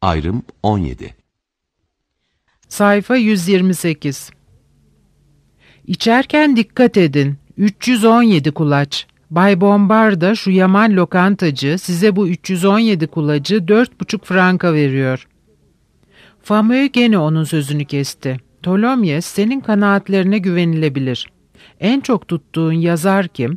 Ayrım 17. Sayfa 128. İçerken dikkat edin. 317 kulaç. Bay Bombarda, şu yaman lokantacı, size bu 317 kulacı 4,5 franka veriyor. Fameux gene onun sözünü kesti. Tholomyès, senin kanaatlerine güvenilebilir. En çok tuttuğun yazar kim?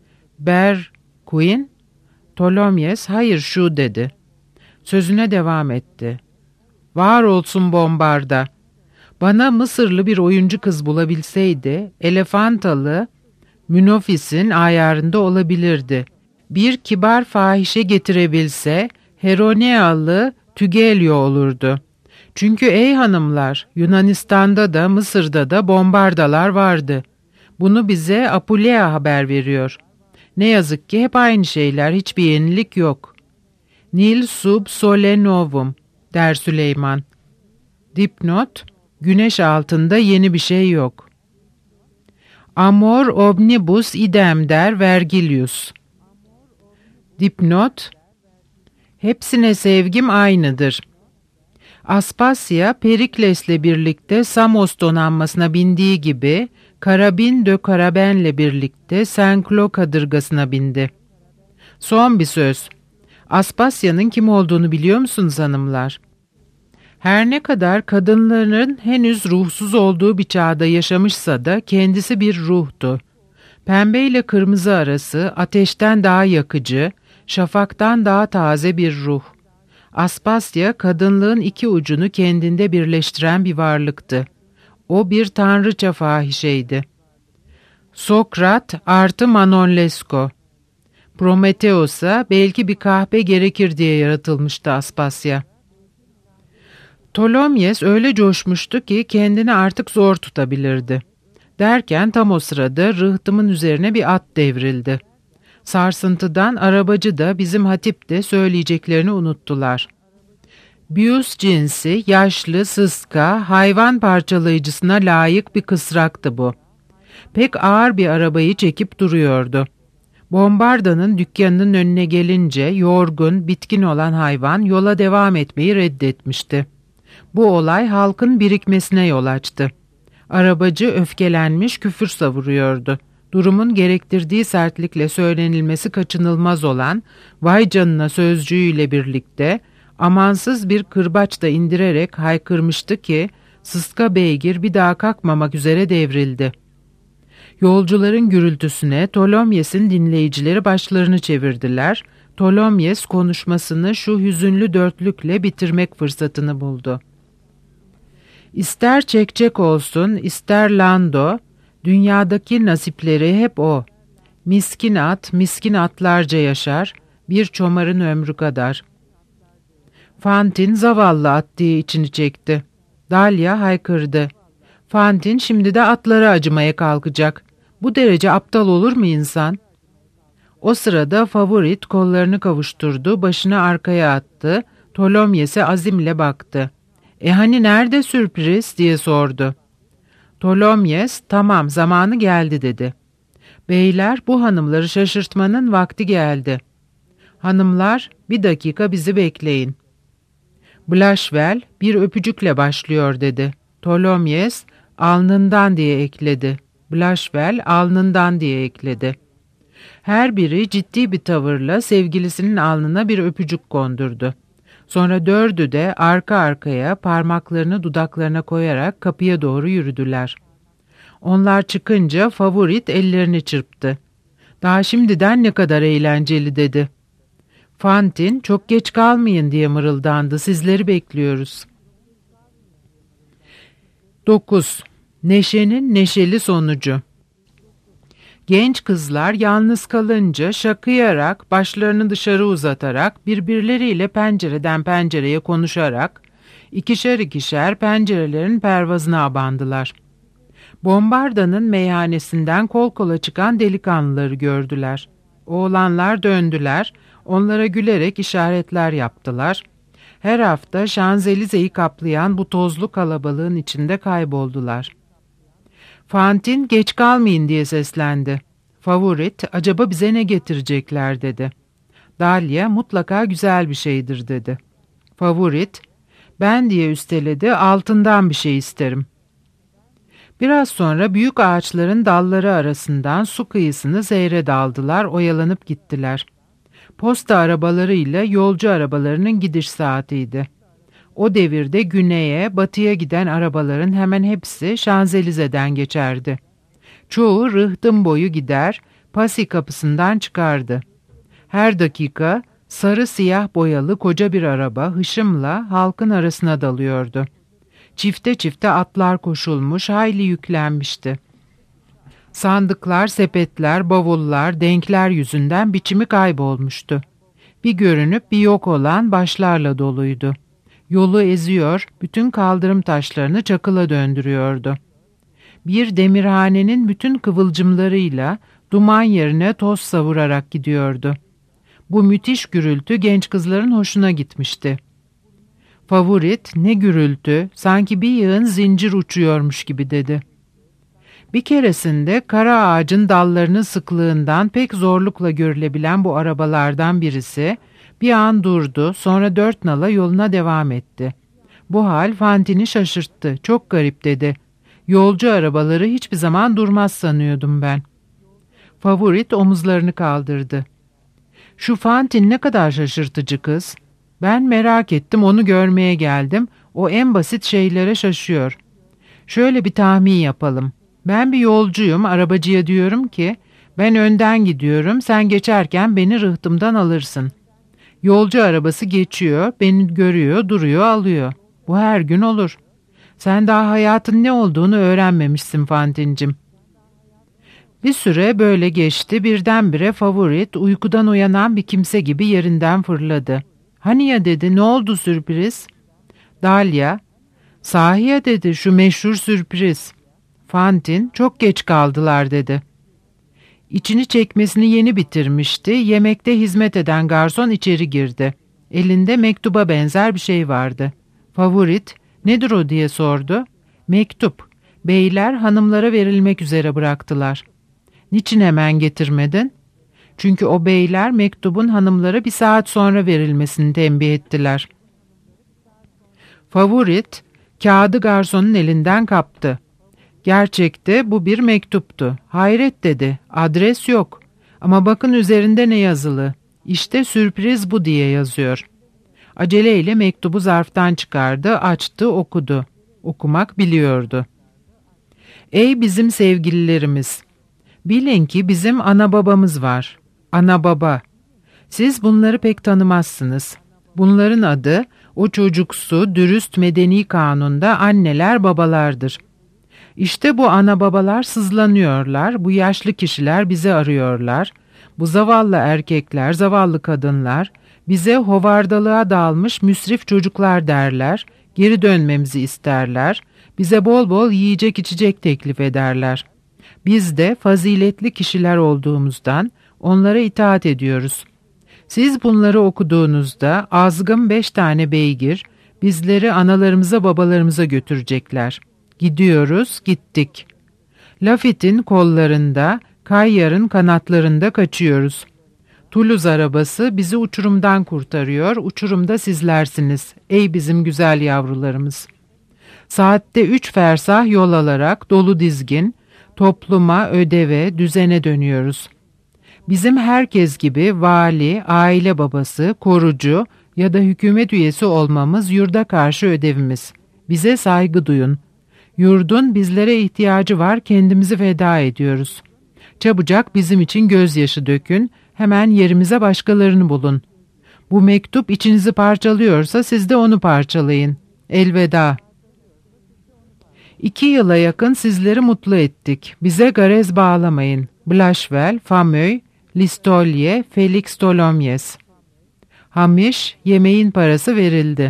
Queen? Tholomyès, hayır şu dedi. Sözüne devam etti. Var olsun Bombarda. Bana Mısırlı bir oyuncu kız bulabilseydi, Elefantalı, Münofis'in ayarında olabilirdi. Bir kibar fahişe getirebilse, Heronealı Tügelio olurdu. Çünkü ey hanımlar, Yunanistan'da da Mısır'da da bombardalar vardı. Bunu bize Apulea haber veriyor. Ne yazık ki hep aynı şeyler, hiçbir yenilik yok. Nil sub sole novum, der Süleyman. Dipnot, güneş altında yeni bir şey yok. Amor omnibus idem, der Vergilius. Dipnot, hepsine sevgim aynıdır. Aspasya, Perikles'le birlikte Samos donanmasına bindiği gibi, Karabin de Karaben'le birlikte Saint-Cloud kadırgasına bindi. Son bir söz. Aspasya'nın kim olduğunu biliyor musunuz hanımlar? Her ne kadar kadınların henüz ruhsuz olduğu bir çağda yaşamışsa da kendisi bir ruhtu. Pembe ile kırmızı arası, ateşten daha yakıcı, şafaktan daha taze bir ruh. Aspasya, kadınlığın iki ucunu kendinde birleştiren bir varlıktı. O bir tanrıça fahişeydi. Sokrat artı Manon Lescaut. Prometheus'a belki bir kahpe gerekir diye yaratılmıştı Aspasya. Tholomyès öyle coşmuştu ki kendini artık zor tutabilirdi. Derken tam o sırada rıhtımın üzerine bir at devrildi. Sarsıntıdan arabacı da bizim hatip de söyleyeceklerini unuttular. Bius cinsi, yaşlı, sıska, hayvan parçalayıcısına layık bir kısraktı bu. Pek ağır bir arabayı çekip duruyordu. Bombarda'nın dükkanının önüne gelince yorgun, bitkin olan hayvan yola devam etmeyi reddetmişti. Bu olay halkın birikmesine yol açtı. Arabacı öfkelenmiş, küfür savuruyordu. Durumun gerektirdiği sertlikle söylenilmesi kaçınılmaz olan "vay canına" sözcüğüyle birlikte amansız bir kırbaç da indirerek haykırmıştı ki sıska beygir bir daha kalkmamak üzere devrildi. Yolcuların gürültüsüne Tholomyès'in dinleyicileri başlarını çevirdiler. Tholomyès konuşmasını şu hüzünlü dörtlükle bitirmek fırsatını buldu. İster çekçek olsun, ister lando, dünyadaki nasipleri hep o. Miskin at, miskin atlarca yaşar, bir çomarın ömrü kadar. Fantin zavallı at diye içini çekti. Dahlia haykırdı. Fantin şimdi de atlara acımaya kalkacak. Bu derece aptal olur mu insan? O sırada Favorit kollarını kavuşturdu, başını arkaya attı, Tholomyès'e azimle baktı. Hani nerede sürpriz diye sordu. Tholomyès, tamam zamanı geldi dedi. Beyler, bu hanımları şaşırtmanın vakti geldi. Hanımlar, bir dakika bizi bekleyin. Blachevelle bir öpücükle başlıyor dedi. Tholomyès, alnından diye ekledi. Blachevelle alnından diye ekledi. Her biri ciddi bir tavırla sevgilisinin alnına bir öpücük kondurdu. Sonra dördü de arka arkaya parmaklarını dudaklarına koyarak kapıya doğru yürüdüler. Onlar çıkınca Favorit ellerini çırptı. Daha şimdiden ne kadar eğlenceli dedi. Fantin, çok geç kalmayın diye mırıldandı, sizleri bekliyoruz. 9. Neşenin neşeli sonucu. Genç kızlar yalnız kalınca şakıyarak, başlarını dışarı uzatarak, birbirleriyle pencereden pencereye konuşarak, ikişer ikişer pencerelerin pervazına abandılar. Bombarda'nın meyhanesinden kol kola çıkan delikanlıları gördüler. Oğlanlar döndüler, onlara gülerek işaretler yaptılar. Her hafta Şanzelize'yi kaplayan bu tozlu kalabalığın içinde kayboldular. Fantin, geç kalmayın diye seslendi. Favorit, acaba bize ne getirecekler dedi. Dahlia, mutlaka güzel bir şeydir dedi. Favorit, Ben diye üsteledi, altından bir şey isterim. Biraz sonra büyük ağaçların dalları arasından su kıyısını seyre daldılar, oyalanıp gittiler. Posta arabalarıyla yolcu arabalarının gidiş saatiydi. O devirde güneye, batıya giden arabaların hemen hepsi Şanzelize'den geçerdi. Çoğu rıhtım boyu gider, Passy kapısından çıkardı. Her dakika sarı siyah boyalı koca bir araba hışımla halkın arasına dalıyordu. Çifte çifte atlar koşulmuş, hayli yüklenmişti. Sandıklar, sepetler, bavullar, denkler yüzünden biçimi kaybolmuştu. Bir görünüp bir yok olan başlarla doluydu. Yolu eziyor, bütün kaldırım taşlarını çakıla döndürüyordu. Bir demirhanenin bütün kıvılcımlarıyla duman yerine toz savurarak gidiyordu. Bu müthiş gürültü genç kızların hoşuna gitmişti. Favorit, ne gürültü, sanki bir yığın zincir uçuyormuş gibi dedi. Bir keresinde kara ağacın dallarının sıklığından pek zorlukla görülebilen bu arabalardan birisi bir an durdu, sonra dört nala yoluna devam etti. Bu hal Fantin'i şaşırttı, çok garip dedi. Yolcu arabaları hiçbir zaman durmaz sanıyordum ben. Favorit omuzlarını kaldırdı. Şu Fantin ne kadar şaşırtıcı kız. Ben merak ettim, onu görmeye geldim. O en basit şeylere şaşıyor. Şöyle bir tahmin yapalım. Ben bir yolcuyum, arabacıya diyorum ki, ben önden gidiyorum, sen geçerken beni rıhtımdan alırsın. Yolcu arabası geçiyor, beni görüyor, duruyor, alıyor. Bu her gün olur. Sen daha hayatın ne olduğunu öğrenmemişsin Fantin'cim. Bir süre böyle geçti, birdenbire Favorit uykudan uyanan bir kimse gibi yerinden fırladı. Hani ya dedi, ne oldu sürpriz? Dahlia, sahi ya dedi, şu meşhur sürpriz. Fantin, çok geç kaldılar dedi. İçini çekmesini yeni bitirmişti, yemekte hizmet eden garson içeri girdi. Elinde mektuba benzer bir şey vardı. Favorit, nedir o diye sordu. Mektup, beyler hanımlara verilmek üzere bıraktılar. Niçin hemen getirmedin? Çünkü o beyler mektubun hanımlara bir saat sonra verilmesini tembih ettiler. Favorit, kağıdı garsonun elinden kaptı. Gerçekte bu bir mektuptu. Hayret dedi, adres yok. Ama bakın üzerinde ne yazılı. İşte sürpriz bu diye yazıyor. Aceleyle mektubu zarftan çıkardı, açtı, okudu. Okumak biliyordu. Ey bizim sevgililerimiz! Bilin ki bizim ana babamız var. Ana baba. Siz bunları pek tanımazsınız. Bunların adı o çocuksu, dürüst medeni kanunda anneler babalardır. İşte bu ana babalar sızlanıyorlar, bu yaşlı kişiler bizi arıyorlar. Bu zavallı erkekler, zavallı kadınlar bize hovardalığa dalmış müsrif çocuklar derler, geri dönmemizi isterler, bize bol bol yiyecek içecek teklif ederler. Biz de faziletli kişiler olduğumuzdan onlara itaat ediyoruz. Siz bunları okuduğunuzda azgın 5 tane beygir bizleri analarımıza babalarımıza götürecekler. Gidiyoruz, gittik. Lafitte'in kollarında, Kayyar'ın kanatlarında kaçıyoruz. Toulouse arabası bizi uçurumdan kurtarıyor, uçurumda sizlersiniz, ey bizim güzel yavrularımız. Saatte 3 fersah yol alarak dolu dizgin, topluma, ödeve, düzene dönüyoruz. Bizim herkes gibi vali, aile babası, korucu ya da hükümet üyesi olmamız yurda karşı ödevimiz. Bize saygı duyun. Yurdun bizlere ihtiyacı var, kendimizi feda ediyoruz. Çabucak bizim için gözyaşı dökün, hemen yerimize başkalarını bulun. Bu mektup içinizi parçalıyorsa siz de onu parçalayın. Elveda. 2 yıla yakın sizleri mutlu ettik. Bize garez bağlamayın. Blachevelle, Fameuil, Listolier, Felix Tholomyès. Hamiş, yemeğin parası verildi.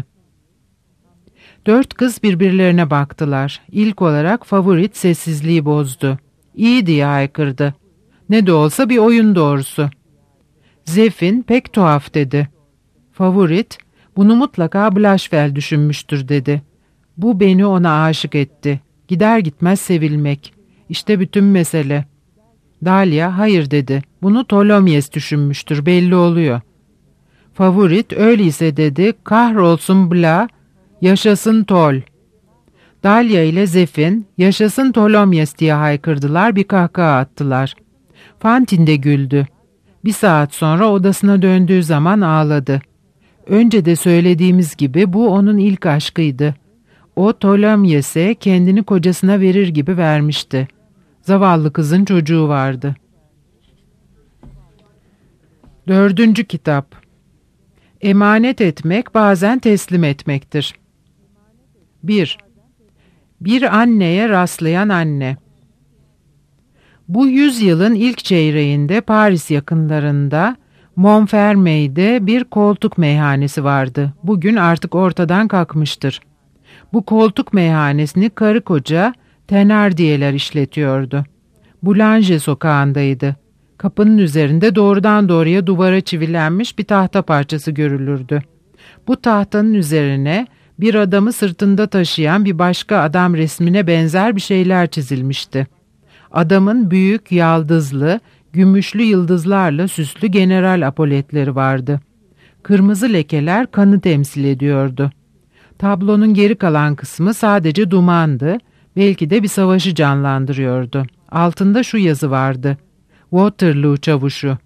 4 kız birbirlerine baktılar. İlk olarak Favorit sessizliği bozdu. İyi diye haykırdı. Ne de olsa bir oyun doğrusu. Zefin pek tuhaf dedi. Favorit, bunu mutlaka Blachevelle düşünmüştür dedi. Bu beni ona aşık etti. Gider gitmez sevilmek. İşte bütün mesele. Dahlia hayır dedi. Bunu Tholomyès düşünmüştür, belli oluyor. Favorit öyleyse dedi. Kahrolsun Bla. Yaşasın Tol! Dalya ile Zefin, yaşasın Tolomyes diye haykırdılar, bir kahkaha attılar. Fantin de güldü. Bir saat sonra odasına döndüğü zaman ağladı. Önce de söylediğimiz gibi bu onun ilk aşkıydı. O Tolomyes'e kendini kocasına verir gibi vermişti. Zavallı kızın çocuğu vardı. 4. kitap. Emanet etmek bazen teslim etmektir. 1. Bir anneye rastlayan anne. Bu yüzyılın ilk çeyreğinde Paris yakınlarında Montfermeil'de bir koltuk meyhanesi vardı. Bugün artık ortadan kalkmıştır. Bu koltuk meyhanesini karı koca Thenardier'ler işletiyordu. Boulanger sokağındaydı. Kapının üzerinde doğrudan doğruya duvara çivilenmiş bir tahta parçası görülürdü. Bu tahtanın üzerine bir adamı sırtında taşıyan bir başka adam resmine benzer bir şeyler çizilmişti. Adamın büyük, yaldızlı, gümüşlü yıldızlarla süslü general apoletleri vardı. Kırmızı lekeler kanı temsil ediyordu. Tablonun geri kalan kısmı sadece dumandı, belki de bir savaşı canlandırıyordu. Altında şu yazı vardı: Waterloo çavuşu.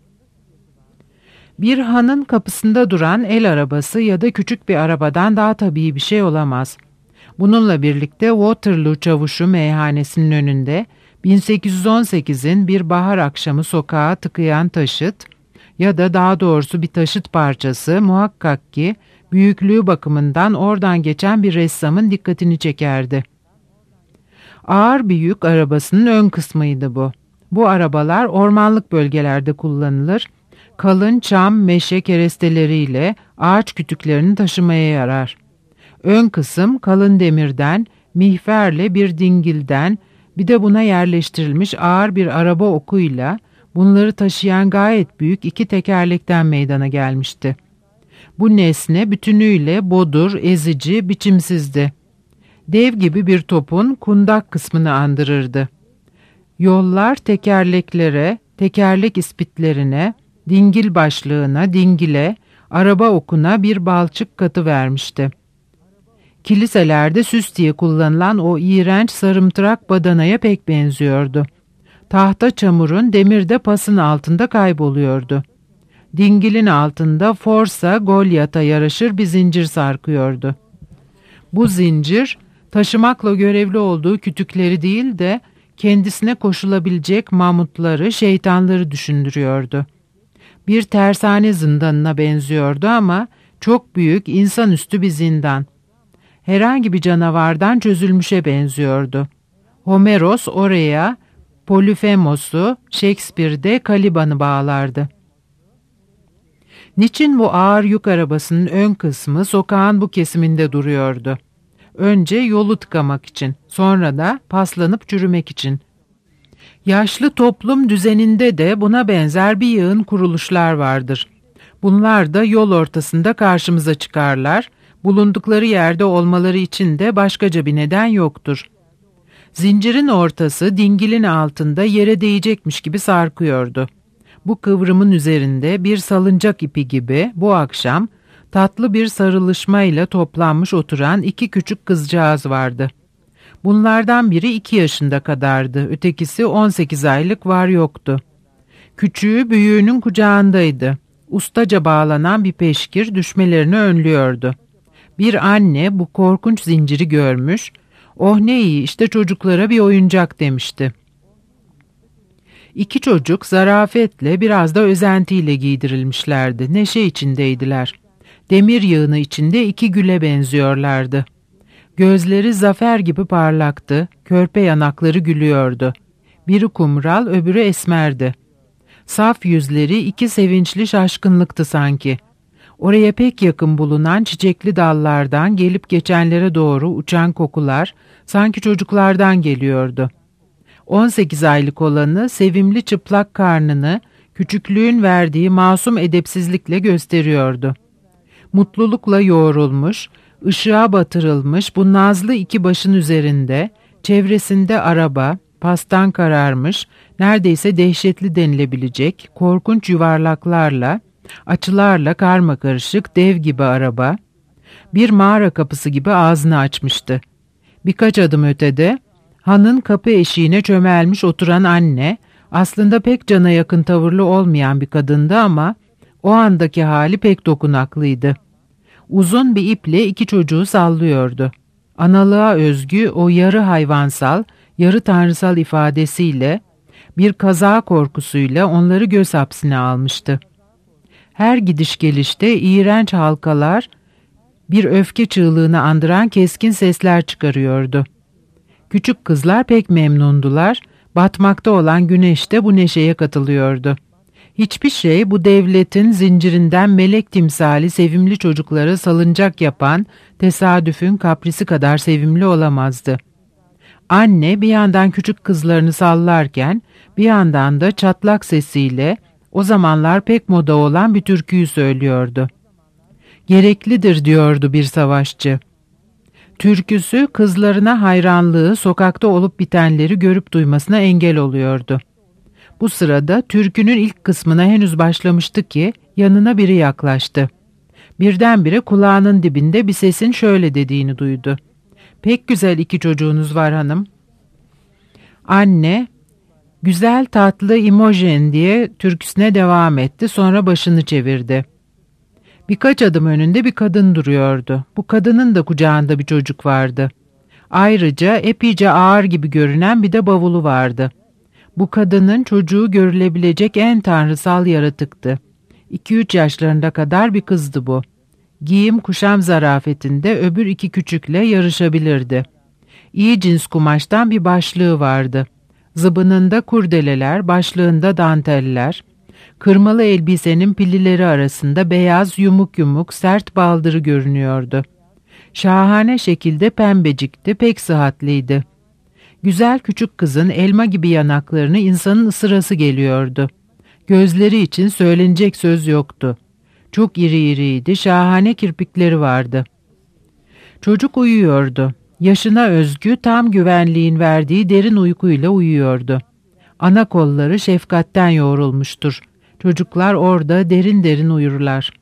Bir hanın kapısında duran el arabası ya da küçük bir arabadan daha tabii bir şey olamaz. Bununla birlikte Waterloo çavuşu meyhanesinin önünde 1818'in bir bahar akşamı sokağa tıkayan taşıt ya da daha doğrusu bir taşıt parçası muhakkak ki büyüklüğü bakımından oradan geçen bir ressamın dikkatini çekerdi. Ağır bir yük arabasının ön kısmıydı bu. Bu arabalar ormanlık bölgelerde kullanılır, kalın çam, meşe keresteleriyle ağaç kütüklerini taşımaya yarar. Ön kısım kalın demirden, mihverle bir dingilden, bir de buna yerleştirilmiş ağır bir araba okuyla bunları taşıyan gayet büyük 2 tekerlekten meydana gelmişti. Bu nesne bütünüyle bodur, ezici, biçimsizdi. Dev gibi bir topun kundak kısmını andırırdı. Yollar tekerleklere, tekerlek ispitlerine, dingil başlığına, dingile, araba okuna bir balçık katı vermişti. Kiliselerde süs diye kullanılan o iğrenç sarımtırak badanaya pek benziyordu. Tahta çamurun demirde pasın altında kayboluyordu. Dingilin altında Forsa Goliath'a yaraşır bir zincir sarkıyordu. Bu zincir taşımakla görevli olduğu kütükleri değil de kendisine koşulabilecek mamutları, şeytanları düşündürüyordu. Bir tersane zindanına benziyordu ama çok büyük, insanüstü bir zindan. Herhangi bir canavardan çözülmüşe benziyordu. Homeros oraya Polifemos'u, Shakespeare'de Caliban'ı bağlardı. Niçin bu ağır yük arabasının ön kısmı sokağın bu kesiminde duruyordu? Önce yolu tıkamak için, sonra da paslanıp çürümek için. Yaşlı toplum düzeninde de buna benzer bir yığın kuruluşlar vardır. Bunlar da yol ortasında karşımıza çıkarlar, bulundukları yerde olmaları için de başkaca bir neden yoktur. Zincirin ortası dingilin altında yere değecekmiş gibi sarkıyordu. Bu kıvrımın üzerinde bir salıncak ipi gibi bu akşam tatlı bir sarılışmayla toplanmış oturan 2 küçük kızcağız vardı. Bunlardan biri 2 yaşında kadardı, ötekisi 18 aylık var yoktu. Küçüğü büyüğünün kucağındaydı. Ustaca bağlanan bir peşkir düşmelerini önlüyordu. Bir anne bu korkunç zinciri görmüş, "Oh ne iyi, işte çocuklara bir oyuncak," demişti. 2 çocuk zarafetle biraz da özentiyle giydirilmişlerdi, neşe içindeydiler. Demir yığını içinde 2 güle benziyorlardı. Gözleri zafer gibi parlaktı, körpe yanakları gülüyordu. Biri kumral, öbürü esmerdi. Saf yüzleri 2 sevinçli şaşkınlıktı sanki. Oraya pek yakın bulunan çiçekli dallardan gelip geçenlere doğru uçan kokular sanki çocuklardan geliyordu. 18 aylık olanı sevimli çıplak karnını küçüklüğün verdiği masum edepsizlikle gösteriyordu. Mutlulukla yoğrulmuş, ışığa batırılmış bu nazlı 2 başın üzerinde, çevresinde araba, pastan kararmış, neredeyse dehşetli denilebilecek korkunç yuvarlaklarla, açılarla karmakarışık dev gibi araba, Bir mağara kapısı gibi ağzını açmıştı. Birkaç adım ötede, hanın kapı eşiğine çömelmiş oturan anne, aslında pek cana yakın tavırlı olmayan bir kadındı ama o andaki hali pek dokunaklıydı. Uzun bir iple iki çocuğu sallıyordu. Analığa özgü o yarı hayvansal, yarı tanrısal ifadesiyle, bir kaza korkusuyla onları göz hapsine almıştı. Her gidiş gelişte iğrenç halkalar, bir öfke çığlığını andıran keskin sesler çıkarıyordu. Küçük kızlar pek memnundular, batmakta olan güneş de bu neşeye katılıyordu. Hiçbir şey bu devletin zincirinden melek timsali sevimli çocuklara salıncak yapan tesadüfün kaprisi kadar sevimli olamazdı. Anne bir yandan küçük kızlarını sallarken bir yandan da çatlak sesiyle o zamanlar pek moda olan bir türküyü söylüyordu. Gereklidir diyordu bir savaşçı. Türküsü kızlarına hayranlığı sokakta olup bitenleri görüp duymasına engel oluyordu. Bu sırada türkünün ilk kısmına henüz başlamıştı ki yanına biri yaklaştı. Birdenbire kulağının dibinde bir sesin şöyle dediğini duydu. "Pek güzel iki çocuğunuz var hanım." Anne, "Güzel tatlı Imogen" diye türküsüne devam etti, sonra başını çevirdi. Birkaç adım önünde bir kadın duruyordu. Bu kadının da kucağında bir çocuk vardı. Ayrıca epeyce ağır gibi görünen bir de bavulu vardı. Bu kadının çocuğu görülebilecek en tanrısal yaratıktı. 2-3 yaşlarında kadar bir kızdı bu. Giyim kuşam zarafetinde öbür iki küçükle yarışabilirdi. İyi cins kumaştan bir başlığı vardı. Zıbınında kurdeleler, başlığında danteller. Kırmalı elbisenin pillileri arasında beyaz yumuk yumuk sert baldırı görünüyordu. Şahane şekilde pembecikti, pek sıhhatliydi. Güzel küçük kızın elma gibi yanaklarını insanın ısırası geliyordu. Gözleri için söylenecek söz yoktu. Çok iri iriydi, şahane kirpikleri vardı. Çocuk uyuyordu. Yaşına özgü tam güvenliğin verdiği derin uykuyla uyuyordu. Ana kolları şefkatten yoğrulmuştur. Çocuklar orada derin derin uyurlar.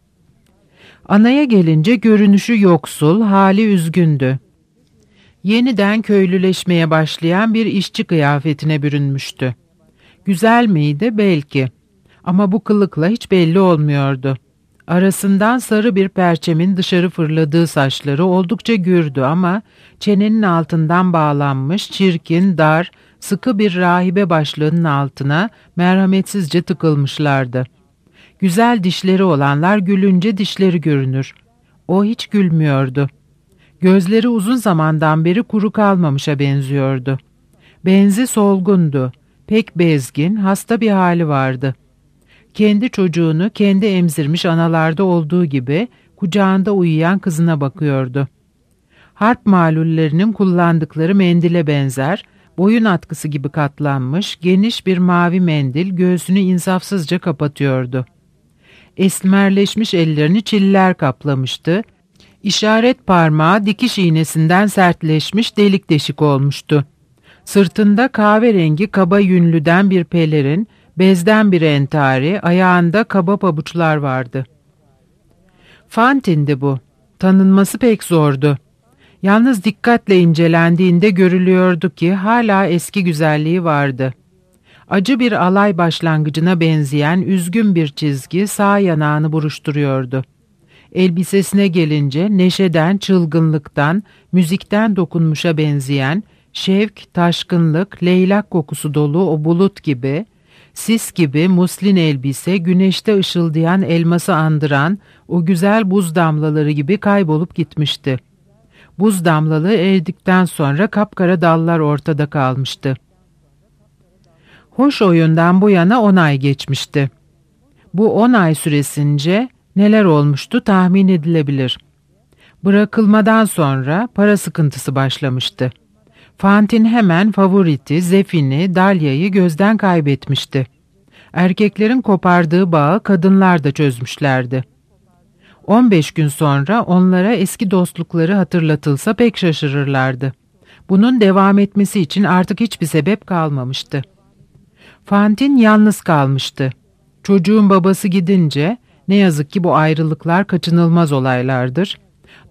Anaya gelince görünüşü yoksul, hali üzgündü. Yeniden köylüleşmeye başlayan bir işçi kıyafetine bürünmüştü. Güzel miydi? Belki. Ama bu kılıkla hiç belli olmuyordu. Arasından sarı bir perçemin dışarı fırladığı saçları oldukça gürdü ama çenenin altından bağlanmış, çirkin, dar, sıkı bir rahibe başlığının altına merhametsizce tıkılmışlardı. Güzel dişleri olanlar gülünce dişleri görünür. O hiç gülmüyordu. Gözleri uzun zamandan beri kuru kalmamışa benziyordu. Benzi solgundu. Pek bezgin, hasta bir hali vardı. Kendi çocuğunu kendi emzirmiş analarda olduğu gibi kucağında uyuyan kızına bakıyordu. Harp malullerinin kullandıkları mendile benzer, boyun atkısı gibi katlanmış, geniş bir mavi mendil göğsünü insafsızca kapatıyordu. Esmerleşmiş ellerini çiller kaplamıştı. İşaret parmağı dikiş iğnesinden sertleşmiş, delik deşik olmuştu. Sırtında kahverengi kaba yünlüden bir pelerin, bezden bir entari, ayağında kaba pabuçlar vardı. Fantin'di bu. Tanınması pek zordu. Yalnız dikkatle incelendiğinde görülüyordu ki hala eski güzelliği vardı. Acı bir alay başlangıcına benzeyen üzgün bir çizgi sağ yanağını buruşturuyordu. Elbisesine gelince neşeden, çılgınlıktan, müzikten dokunmuşa benzeyen, şevk, taşkınlık, leylak kokusu dolu o bulut gibi, sis gibi muslin elbise, güneşte ışıldayan elması andıran o güzel buz damlaları gibi kaybolup gitmişti. Buz damlaları eridikten sonra kapkara dallar ortada kalmıştı. Hoş oyundan bu yana 10 ay geçmişti. Bu 10 ay süresince neler olmuştu tahmin edilebilir. Bırakılmadan sonra para sıkıntısı başlamıştı. Fantin hemen favoriti, Zefin'i, Dalya'yı gözden kaybetmişti. Erkeklerin kopardığı bağı kadınlar da çözmüşlerdi. 15 gün sonra onlara eski dostlukları hatırlatılsa pek şaşırırlardı. Bunun devam etmesi için artık hiçbir sebep kalmamıştı. Fantin yalnız kalmıştı. Çocuğun babası gidince, ne yazık ki bu ayrılıklar kaçınılmaz olaylardır,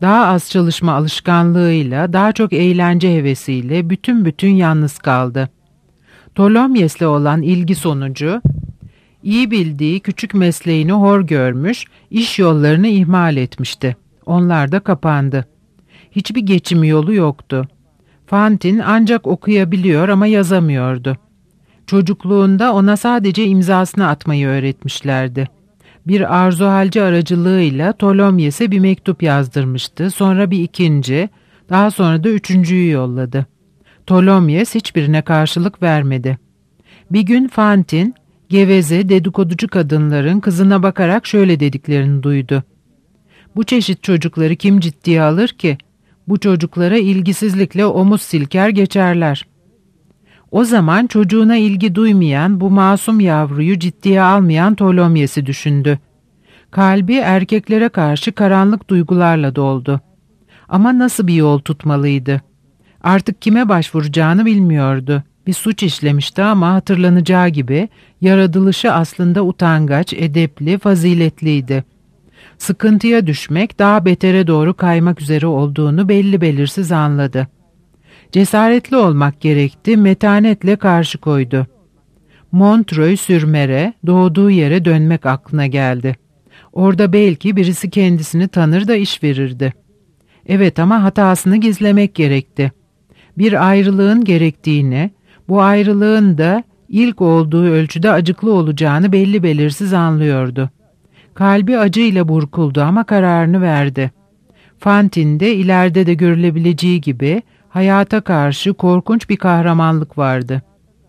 Daha az çalışma alışkanlığıyla, daha çok eğlence hevesiyle bütün yalnız kaldı. Tholomyes'le olan ilgi sonucu, iyi bildiği küçük mesleğini hor görmüş, iş yollarını ihmal etmişti. Onlar da kapandı. Hiçbir geçim yolu yoktu. Fantin ancak okuyabiliyor ama yazamıyordu. Çocukluğunda ona sadece imzasını atmayı öğretmişlerdi. Bir arzuhalci aracılığıyla Tholomyes'e bir mektup yazdırmıştı. Sonra bir ikinci, daha sonra da üçüncüyü yolladı. Tholomyes hiçbirine karşılık vermedi. Bir gün Fantin, geveze, dedikoducu kadınların kızına bakarak şöyle dediklerini duydu. Bu çeşit çocukları kim ciddiye alır ki? Bu çocuklara ilgisizlikle omuz silker geçerler. O zaman çocuğuna ilgi duymayan, bu masum yavruyu ciddiye almayan Tholomyes'i düşündü. Kalbi erkeklere karşı karanlık duygularla doldu. Ama nasıl bir yol tutmalıydı? Artık kime başvuracağını bilmiyordu. Bir suç işlemişti ama hatırlanacağı gibi yaratılışı aslında utangaç, edepli, faziletliydi. Sıkıntıya düşmek, daha betere doğru kaymak üzere olduğunu belli belirsiz anladı. Cesaretli olmak gerekti, metanetle karşı koydu. Montreuil-sur-Mer'e, doğduğu yere dönmek aklına geldi. Orada belki birisi kendisini tanır da iş verirdi. Evet, ama hatasını gizlemek gerekti. Bir ayrılığın gerektiğini, bu ayrılığın da ilk olduğu ölçüde acıklı olacağını belli belirsiz anlıyordu. Kalbi acıyla burkuldu ama kararını verdi. Fantin'de ileride de görülebileceği gibi hayata karşı korkunç bir kahramanlık vardı.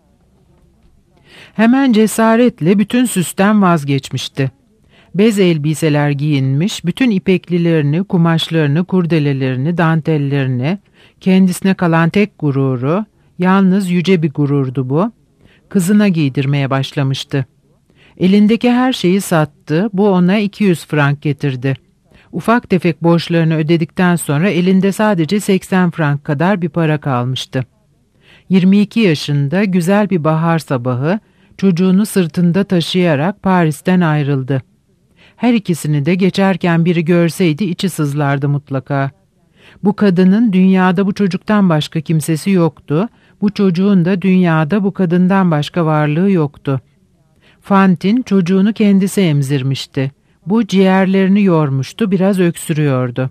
Hemen cesaretle bütün süsten vazgeçmişti. Bez elbiseler giyinmiş, bütün ipeklilerini, kumaşlarını, kurdelelerini, dantellerini, kendisine kalan tek gururu, yalnız yüce bir gururdu bu, kızına giydirmeye başlamıştı. Elindeki her şeyi sattı, bu ona 200 frank getirdi. Ufak tefek borçlarını ödedikten sonra elinde sadece 80 frank kadar bir para kalmıştı. 22 yaşında güzel bir bahar sabahı çocuğunu sırtında taşıyarak Paris'ten ayrıldı. Her ikisini de geçerken biri görseydi içi sızlardı mutlaka. Bu kadının dünyada bu çocuktan başka kimsesi yoktu, bu çocuğun da dünyada bu kadından başka varlığı yoktu. Fantin çocuğunu kendisi emzirmişti. Bu ciğerlerini yormuştu, biraz öksürüyordu.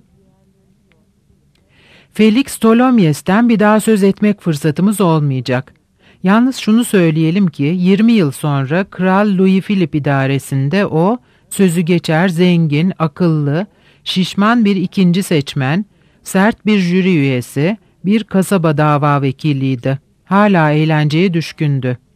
Felix Tholomyes'ten bir daha söz etmek fırsatımız olmayacak. Yalnız şunu söyleyelim ki 20 yıl sonra Kral Louis Philippe idaresinde o, sözü geçer, zengin, akıllı, şişman bir ikinci seçmen, sert bir jüri üyesi, bir kasaba dava vekiliydi. Hala eğlenceye düşkündü.